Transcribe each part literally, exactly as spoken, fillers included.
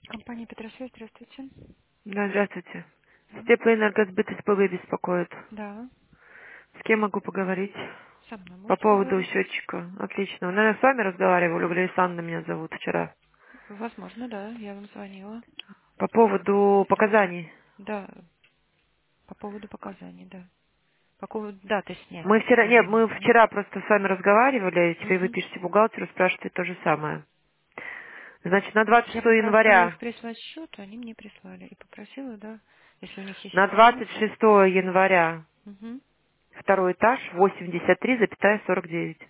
Компания Петросвет, здравствуйте. Да, здравствуйте. Да. Теплоэнергосбыт СПВ беспокоит. Да. С кем могу поговорить? Со мной По можете поводу поговорить? счетчика. Отлично. Вы, наверное, с вами разговаривали, Глория Александровна меня зовут вчера. Возможно, да. Я вам звонила. По поводу показаний. Да. По поводу показаний, да. По поводу даты Мы снятия, вчера, нет, по-моему. мы вчера просто с вами разговаривали, и теперь вы Мгм. пишете бухгалтеру, спрашиваете то же самое. Значит, на Я двадцать шестое попросила их января, прислать счет, они мне прислали. И попросила, да, если у них есть на двадцать информация. шестое января, Угу. второй этаж, восемьдесят три сорок девять.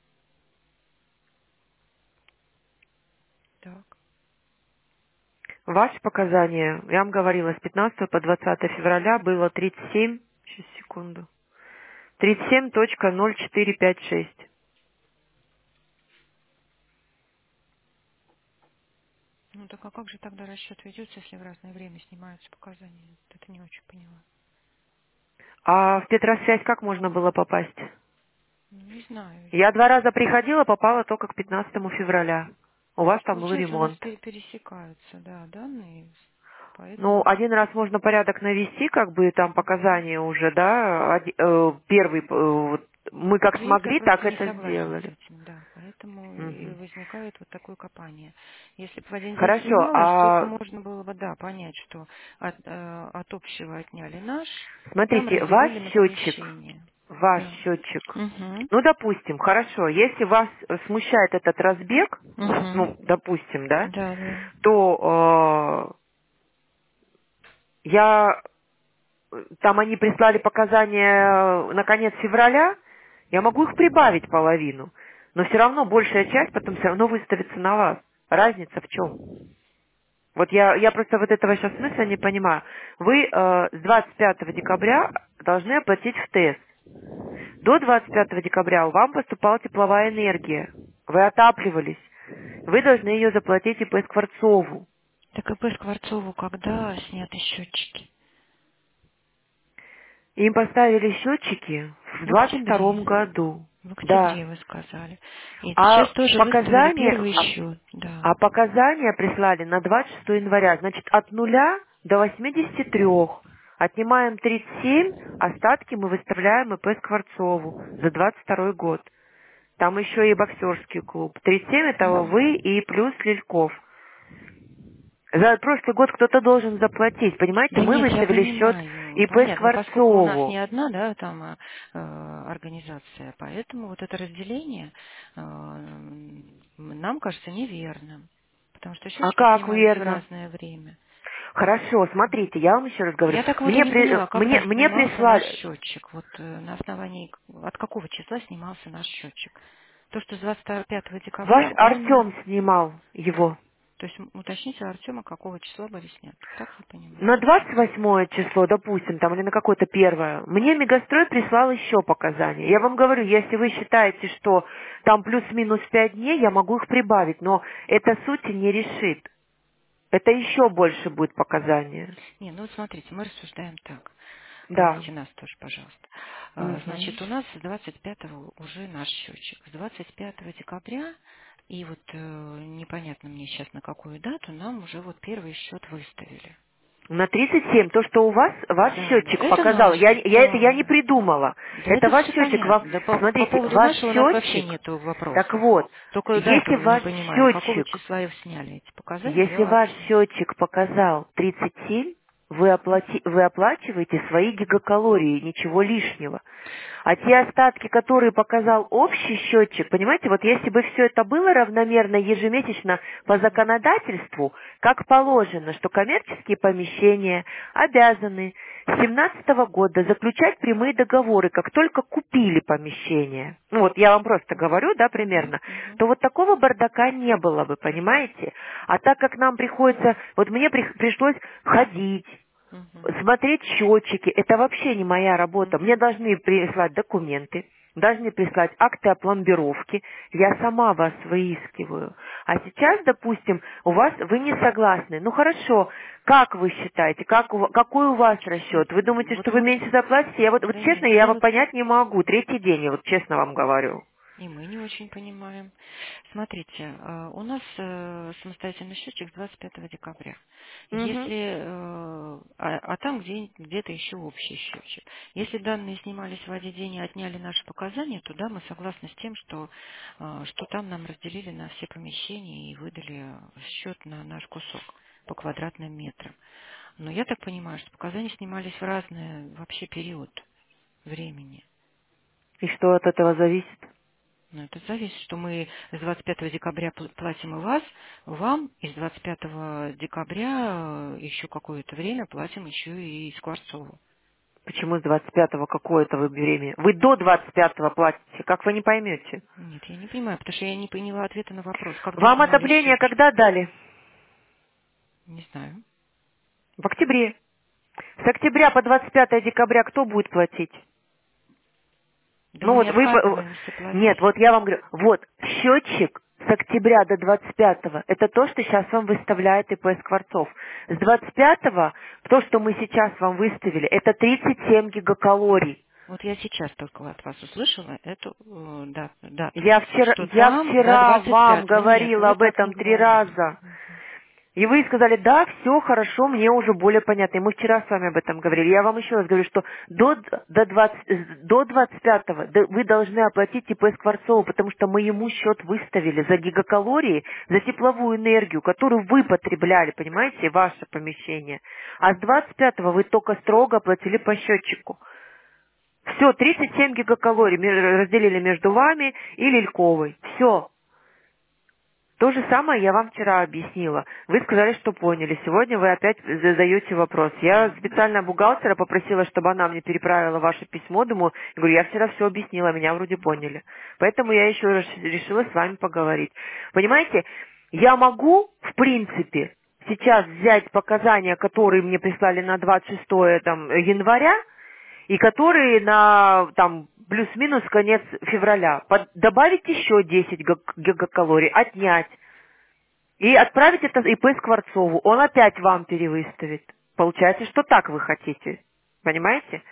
Так. Ваши показания, я вам говорила, с пятнадцатого по двадцатое февраля было тридцать семь, сейчас секунду, тридцать семь точка ноль четыре пять шесть. Ну так а как же тогда расчет ведется, если в разное время снимаются показания? Это не очень поняла. А в Петросвязь как можно было попасть? Ну, не знаю. Я два раза приходила, попала только к пятнадцатому февраля. У То вас есть, там был получается, у нас ремонт. пере- пересекаются, да, данные, Ну, поэтому... один раз можно порядок навести, как бы там Мгм. показания уже, да, оди- э, первый, э, вот, мы А как клиентка смогли, просто так не это согласна с сделали. этим, да. Поэтому и Мгм. возникает вот такое копание. Если бы в один день Хорошо, снималось, то а можно было бы, да, понять, что от, э, от общего отняли наш, и там смотрите, ваш разделили на счетчик, помещение. ваш Да. счетчик, Угу. ну, допустим, хорошо, если вас э, смущает этот разбег, ну, Угу. допустим, да, Да, да. то э, я, э, там они прислали показания э, на конец февраля, я могу их прибавить половину, но все равно большая часть потом все равно выставится на вас. Разница в чем? Вот я, я просто вот этого сейчас смысла не понимаю. Вы э, с двадцать пятого декабря должны оплатить в ТЭС. До двадцать пятого декабря у вам поступала тепловая энергия. Вы отапливались. Вы должны ее заплатить ИП Скворцову. Так и по Скворцову когда сняты счетчики? Им поставили счетчики в В двадцать октябре. втором году. В Да. октябре вы сказали. И сейчас А тоже выставили показания, первый а, счет. Да. а показания прислали на двадцать шестое января. Значит, от нуля до восьмидесяти трёх. Отнимаем тридцать семь, остатки мы выставляем ИП Скворцову за двадцать второй год. Там еще и боксерский клуб. тридцать семь это вы и плюс Лильков. За прошлый год кто-то должен заплатить. Понимаете, Да мы нет, я выставили счет понимаю, ИП понятно, поскольку у нас не Скворцову. одна, да, там э, э, организация, поэтому вот это разделение э, нам кажется неверным, потому что А счетчики как снимались в верно? разное время. Хорошо, смотрите, я вам еще раз говорю. Я так вот и Мне, не при- поняла, когда мне, мне снимался наш прислали... счетчик, вот э, на основании к- от какого числа снимался наш счетчик. То, что с двадцать пятого Ваш декабря он, Артем снимал его. то есть м, уточните у Артема, какого числа были сняты. Так я понимаю. На двадцать восьмое число, допустим, там, или на какое-то первое, мне Мегастрой прислал еще показания. Я вам говорю, если вы считаете, что там плюс-минус пять дней, я могу их прибавить, но это сути не решит. Это еще больше будет показания. Не, ну вот смотрите, мы рассуждаем так. Да. Поймите нас тоже, пожалуйста. А, Мгм. Значит, у нас с двадцать пятого уже наш счетчик. С двадцать пятого декабря, и вот э, непонятно мне сейчас на какую дату, нам уже вот первый счет выставили. На тридцать семь, то, что у вас, ваш Да, да, счетчик это показал, наш, я, я это я да. не придумала. Да Это это ваш все счетчик, ва- понятно. Да по, по смотрите, поводу ваш нашего у нас вообще счетчик, нет так вопросов. вот, Только дату если не ваш понимаем, какого счетчик числа их сняли, эти показания Если для ваш Артема. счетчик показал тридцать семь, вы, оплати- вы оплачиваете свои гигакалории, ничего лишнего. А те остатки, которые показал общий счетчик, понимаете, вот если бы все это было равномерно ежемесячно по Мгм. законодательству, как положено, что коммерческие помещения обязаны с две тысячи семнадцатого года заключать прямые договоры, как только купили помещение. Ну вот я вам просто говорю, да, Мгм. примерно, Мгм. то вот такого бардака не было бы, понимаете? А так как нам приходится, вот мне при- пришлось ходить, Мгм. смотреть счетчики, это вообще не моя работа. Мне Мгм. должны прислать документы, должны прислать акты о пломбировке, я сама вас выискиваю. А сейчас, допустим, у вас, вы не согласны. Ну хорошо, как вы считаете, как у ва- какой у вас Ну, расчет? Вы думаете, вот что вы мы... меньше заплатите? Я вот, вот Да честно, нет, я я вот вот понять не могу. Третий день, я вот честно вам говорю. И мы не очень понимаем. Смотрите, э, у нас э, самостоятельный счетчик с двадцать пятого декабря. Угу. Если, э, а, а там где, где-то еще общий счетчик. Если данные снимались в один день и отняли наши показания, то да, мы согласны с тем, что, э, что там нам разделили на все помещения и выдали счет на наш кусок по квадратным метрам. Но я так понимаю, что показания снимались в разный вообще период времени. И что от этого зависит? Ну, это зависит, что мы с двадцать пятого декабря пл- платим и вас, вам, и с двадцать пятого декабря э, еще какое-то время платим еще и Скворцову. Почему с двадцать пятого какое-то вы время? Вы до двадцать пятого платите, как вы не поймете? Нет, я не понимаю, потому что я не поняла ответа на вопрос, когда Вам снимали отопление счетчик. когда дали? Не знаю. В октябре. С октября по двадцать пятое декабря кто будет платить? Да Ну мы не вот вы... по- отказываемся Нет, платить. вот я вам говорю, вот счетчик с октября до двадцать пятого, это то, что сейчас вам выставляет ИП Скворцов. С двадцать пятого, то, что мы сейчас вам выставили, это тридцать семь гигакалорий. Вот я сейчас только от вас услышала эту э, да- дату, Я вчера, что я там до вчера двадцать вам пятого. Нет, говорила вы об так не этом три говорили. раза. И вы сказали, да, все хорошо, мне уже более понятно. И мы вчера с вами об этом говорили. Я вам еще раз говорю, что до, до, двадцать, до двадцать пятого да, вы должны оплатить ИП Скворцову, потому что мы ему счет выставили за гигакалории, за тепловую энергию, которую вы потребляли, понимаете, ваше помещение. А с двадцать пятого вы только строго оплатили по счетчику. Все, тридцать семь гигакалорий ме- разделили между вами и Лильковой. Все. То же самое я вам вчера объяснила. Вы сказали, что поняли. Сегодня вы опять задаете вопрос. Я Мгм. специально бухгалтера попросила, чтобы она мне переправила ваше письмо. Думаю, я говорю, я вчера все объяснила, меня вроде поняли. Поэтому я еще раз решила с вами поговорить. Понимаете, я могу, в принципе, сейчас взять показания, которые мне прислали на двадцать шестое там, января, и которые на там плюс-минус конец февраля. Под- добавить еще десять гиг- гигакалорий, отнять. И отправить это ИП Скворцову. Он опять вам перевыставит. Получается, что так вы хотите. Понимаете?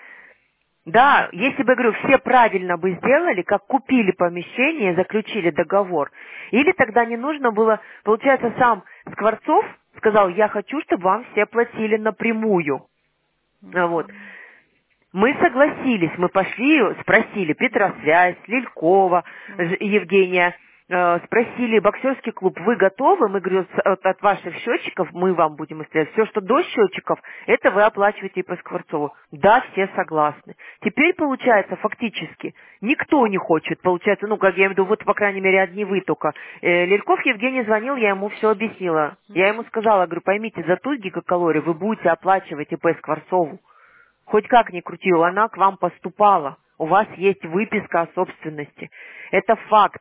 Да, если бы, говорю, все правильно бы сделали, как купили помещение, заключили договор, или тогда не нужно было, получается, сам Скворцов сказал, я хочу, чтобы вам все платили напрямую. А вот. Мгм. Мы согласились, мы пошли, спросили Петросвязь, Лилькова, Мгм. Ж- Евгения, э, спросили боксерский клуб, вы готовы? Мы говорим, «С- от, от ваших счетчиков мы вам будем выставлять. Все, что до счетчиков, это вы оплачиваете и по Скворцову. Да, все согласны. Теперь получается, фактически, никто не хочет, получается, ну, как я имею в виду, вот, по крайней мере, одни вы только. Э, Лильков Евгений звонил, я ему все объяснила. Я ему сказала, говорю, поймите, за ту гигакалорию вы будете оплачивать и по Скворцову. Хоть как ни крути, она к вам поступала. У вас есть выписка о собственности. Это факт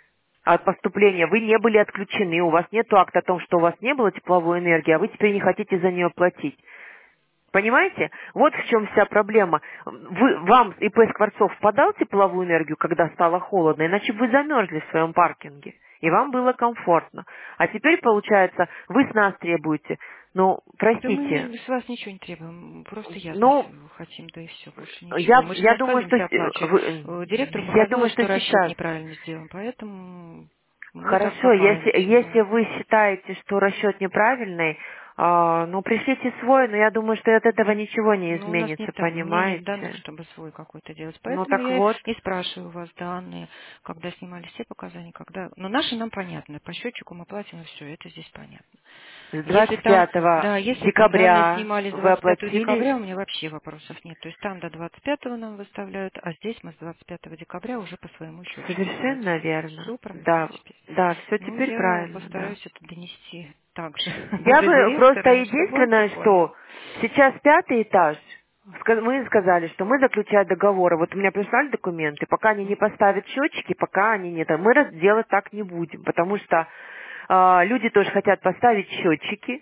от поступления. Вы не были отключены, у вас нет акта о том, что у вас не было тепловой энергии, а вы теперь не хотите за нее платить. Понимаете? Вот в чем вся проблема. Вы, вам ИП Скворцов подал тепловую энергию, когда стало холодно, иначе бы вы замерзли в своем паркинге. И вам было комфортно. А теперь, получается, вы с нас требуете. Ну, Да мы простите, не- с вас ничего не требуем, просто ясность ну, хотим, да и все, больше ничего. Я, Мы же не я думаю, что отказываемся с- оплачивать. вы- Э, Директору я думаю, показалось, что что расчет сейчас. неправильно сделан, поэтому мы так Хорошо, если, копаемся, если да. вы считаете, что расчет неправильный, а, ну, пришлите свой, но я думаю, что от этого ничего не Но у нас изменится, нет, там- у меня нет данных, понимаете? чтобы свой какой-то делать. Ну, Поэтому так я вот, и спрашиваю у вас данные, когда снимали все показания, когда... Но наши нам понятно, по счетчику мы платим, и все, это здесь понятно. с Если двадцать там, пятого да, если там данные декабря снимали с вы двадцать пятого оплатили. декабря, у меня вообще вопросов нет. То есть там до двадцать пятого нам выставляют, а здесь мы с двадцать пятого декабря уже по своему счетчику Совершенно оплачиваем. верно. Все правильно Да, теперь. да, все Ну, теперь я правильно, да. постараюсь это донести также Я до бы просто директора, чтобы он единственное, понял. что сейчас пятый этаж, ска- мы сказали, что мы заключаем договоры. Вот у меня прислали документы, пока они не поставят счетчики, пока они не... Мы раз делать так не будем, потому что а, люди тоже хотят поставить счетчики.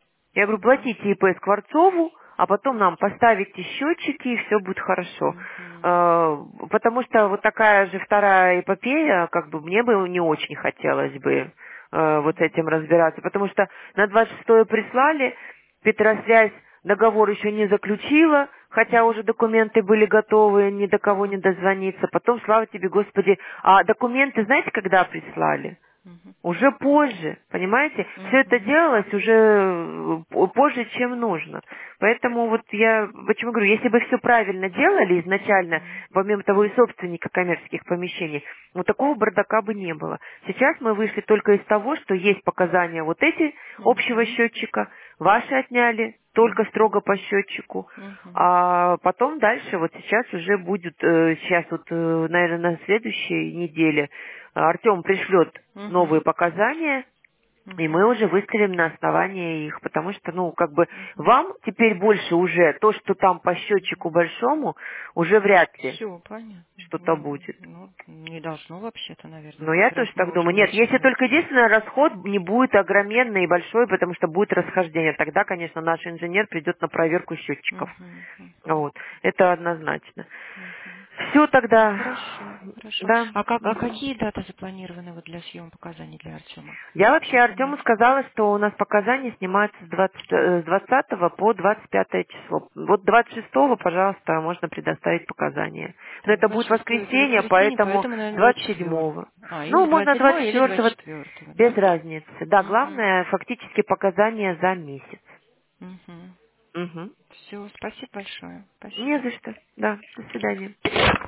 Я говорю, платите ИП Скворцову, а потом нам поставите счетчики, и все будет хорошо. Мгм. Э, Потому что вот такая же вторая эпопея, как бы мне бы не очень хотелось бы э, вот с этим разбираться. Потому что на двадцать шестое прислали, Петросвязь договор еще не заключила, хотя уже документы были готовы, ни до кого не дозвониться. Потом, слава тебе, Господи, а документы, знаете, когда прислали? Мгм. Уже позже, понимаете? Все это Мгм. делалось уже э, позже, чем нужно. Поэтому вот я, почему говорю, если бы все правильно делали изначально, Мгм. помимо того и собственника коммерческих помещений, вот такого бардака бы не было. Сейчас мы вышли только из того, что есть показания вот эти общего Мгм. счетчика, ваши отняли, только Мгм. строго по счетчику. Мгм. А потом дальше, вот сейчас уже будет, э, сейчас вот, э, наверное, на следующей неделе Артем пришлет новые Мгм. показания, и мы Мгм. уже выставим на основании их, потому что, ну, как бы Мгм. вам теперь больше уже то, что там по счетчику большому, уже вряд ли Все понятно. что-то Ну, будет. ну, не должно вообще-то, наверное, Но быть, я раз тоже мы так уже думаю. Нет, если начали. только единственный расход не будет огроменный и большой, потому что будет расхождение. Тогда, конечно, наш инженер придет на проверку счетчиков. Мгм. Мгм. Вот. Это однозначно. Мгм. Все тогда. Хорошо, хорошо. Да. А как, а Мгм. какие даты запланированы вот для съема показаний для Артема? Я вообще Как у нас? Артему сказала, что у нас показания снимаются с двадцать, э, с двадцатого по двадцать пятое число. Вот двадцать шестого, пожалуйста, можно предоставить показания. Но Так, это будет двадцать шестое это воскресенье, воскресенье, поэтому поэтому, наверное, двадцать двадцать четвёртое. седьмого. А, или Ну, можно двадцать седьмое, двадцать или двадцать четвертого, четвёртое, без да? разницы. Да, Угу. главное, фактически показания за месяц. Угу. Угу. Все, спасибо большое. Не Спасибо. за что. Да, до свидания.